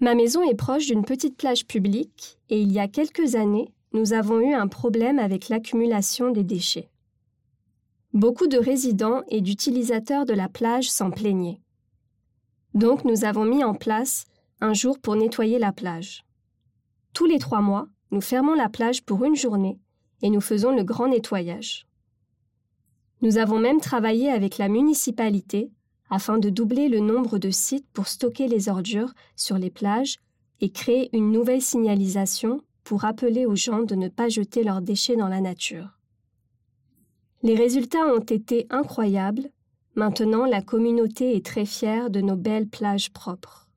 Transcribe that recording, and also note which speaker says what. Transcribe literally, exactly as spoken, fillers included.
Speaker 1: Ma maison est proche d'une petite plage publique et il y a quelques années, nous avons eu un problème avec l'accumulation des déchets. Beaucoup de résidents et d'utilisateurs de la plage s'en plaignaient. Donc nous avons mis en place un jour pour nettoyer la plage. Tous les trois mois, nous fermons la plage pour une journée et nous faisons le grand nettoyage. Nous avons même travaillé avec la municipalité afin de doubler le nombre de sites pour stocker les ordures sur les plages et créer une nouvelle signalisation pour rappeler aux gens de ne pas jeter leurs déchets dans la nature. Les résultats ont été incroyables. Maintenant, la communauté est très fière de nos belles plages propres.